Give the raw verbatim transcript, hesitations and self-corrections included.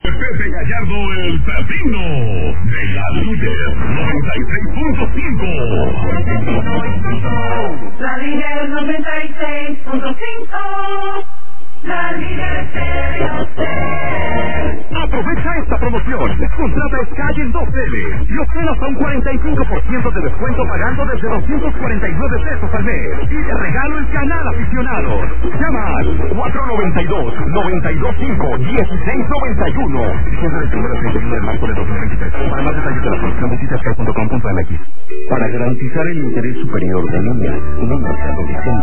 Pepe Gallardo, el Pepino, de la líder noventa y seis punto cinco. La líder noventa y seis punto cinco. La líder stereo. Aprovecha esta promoción. Contrata Sky en dos L y obtén hasta un cuarenta y cinco por ciento de descuento pagando desde doscientos cuarenta y nueve pesos al mes. Y de regalo el canal aficionado. Llama al cuatro noventa y dos, noventa y dos cinco, dieciséis noventa y uno. Cierre del primero treinta y uno de marzo de dos mil veintitrés. Para más detalles de la promoción visita sky punto com punto m x. Para garantizar el interés superior de niñas, niños y adolescentes.